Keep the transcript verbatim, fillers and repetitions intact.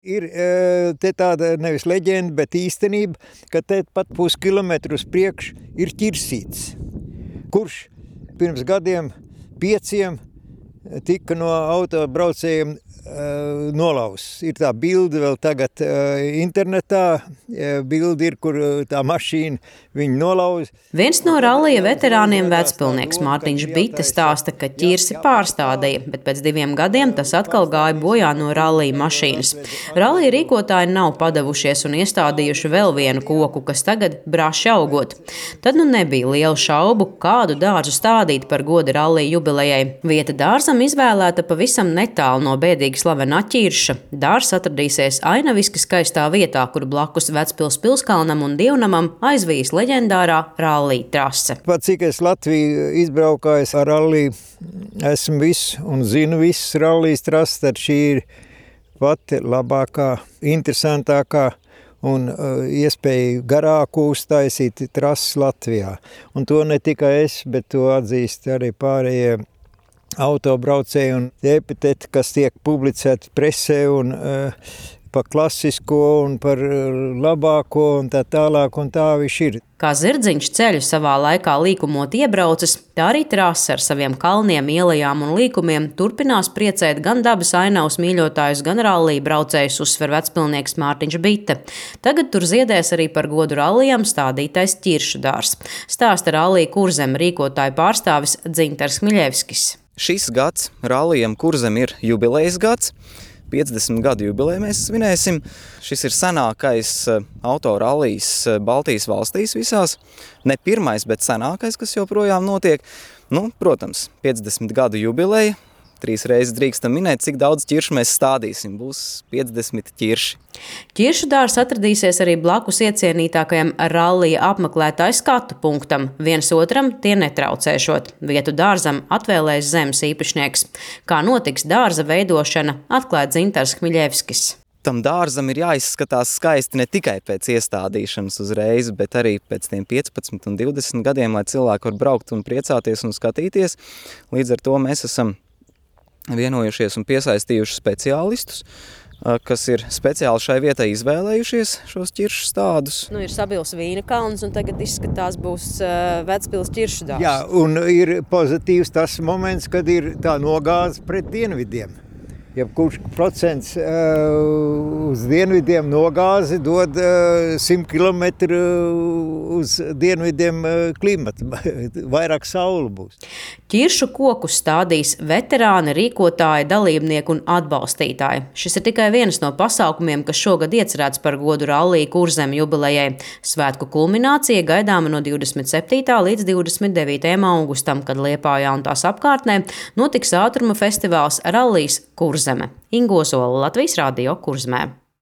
Ir te tāda nevis leģenda, bet īstenība, ka te pat puskilometru uz priekš ir ķirsīts, kurš pirms gadiem pieciem tika no autobraucējiem uh, nolausts. Ir tā bilde vēl tagad uh, internetā, uh, bilde ir, kur uh, tā mašīna viņu nolauz. Viens no rallija veterāniem vecpilnieks Mārtiņš Bite stāsta, ka ķirsi pārstādīja, bet pēc diviem gadiem tas atkal gāja bojā no rallija mašīnas. Rallija rīkotāji nav padavušies un iestādījuši vēl vienu koku, kas tagad braši augot. Tad nu nebija lielu šaubu, kādu dārzu stādīt par goda rallija jubilejai. Vieta dārzam izvēlēta pavisam netālu no bēdīgi slavena Aķirša. Dārzs atradīsies ainaviski skaistā vietā, kur blakus Vecpils pilskalnam un Dievnamam aizvijas leģendārā rallija trase. Pat cik es Latviju izbraukājis ar ralliju, esmu visu un zinu visas rallijas trases, tad šī ir pati labākā, interesantākā un uh, iespēja garāku uztaisīt trases Latvijā. Un to ne tikai es, bet to atzīst arī pārējie autobraucēji un epiteti, kas tiek publicēti presē un uh, par klasisko un par labāko un tā tālāk, un tā viņš ir. Kā zirdziņš ceļu savā laikā līkumot iebraucis, tā arī trase ar saviem kalniem, ielajām un līkumiem turpinās priecēt gan dabas ainavas mīļotājus, gan rallija braucējus, uzsver vecpilnieks Mārtiņš Bite. Tagad tur ziedēs arī par godu rallijam stādītais ķiršu dārzs. Stāsta Rallija Kurzeme rīkotāju pārstāvis Dzintars Miļevskis. Šis gads rallijam Kurzem ir jubilejas gads. piecdesmit gadu jubileju mēs svinēsim. Šis ir senākais autorallijs Baltijas valstīs visās. Ne pirmais, bet senākais, kas joprojām notiek. Nu, protams, piecdesmit gadu jubileja. Trīs reizes drīkstam minēt, cik daudz ķiršu mēs stādīsim. Būs piecdesmit ķirši. Ķiršu dārzs atradīsies arī blakus iecienītākajam rallija apmeklētāju skatu punktam. Viens otram tie netraucēšot. Vietu dārzam atvēlēs zemes īpašnieks. Kā notiks dārza veidošana, atklāja Dzintars Miļevskis. Tam dārzam ir jāizskatās skaisti ne tikai pēc iestādīšanas uzreiz, bet arī pēc tiem piecpadsmit un divdesmit gadiem, lai cilvēki var braukt un priecāties un skatīties. Līdz ar to mēs esam vienojušies un piesaistījuši speciālistus, kas ir speciāli šai vietai izvēlējušies šos ķiršu stādus. Nu, ir Sabils Vīna kalns un tagad izskatās būs uh, Vecpils ķiršu dārzs. Jā, un ir pozitīvs tas moments, kad ir tā nogāze pret dienvidiem. Jebkurš procents uh, uz dienvidiem nogāzi dod uh, simt kilometru uz dienvidiem uh, klimatu. Vairāk saule būs. Ķiršu kokus stādīs veterāni, rīkotāji, dalībnieki un atbalstītāji. Šis ir tikai viens no pasākumiem, kas šogad iecerēts par godu Rallija Kurzeme jubilejai. Svētku kulminācija gaidāma no divdesmit septītā līdz divdesmit devītajam augustam, kad Liepājā un tās apkārtnē notiks ātruma festivāls Rallijs Kurzeme. Ingo Zola, Latvijas Radio, Kurzemē.